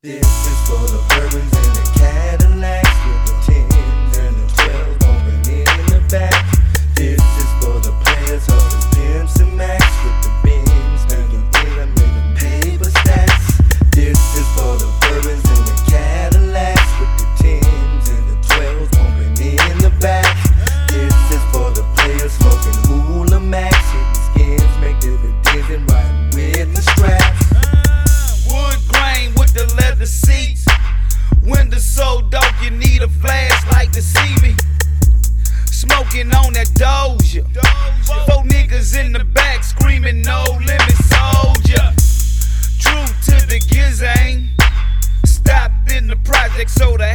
This is for the bourbons and the Cadillacs with the 10s and the 12s bumping in the back. This is for the players, hustlers, pimps, and max with the Benz banging in them in the paper stacks. This is for the bourbons and the Cadillacs with the 10s and the 12s bumping in the back. This is for the players smoking Hula Max, hitting skins, make dividends and riding with the straps. Wood grain with the leather seats. Windows so dope you need a flashlight to see me. Smoking on that Doja. Four niggas in the back screaming no limit soldier. True to the gizang. Stopped in the project so the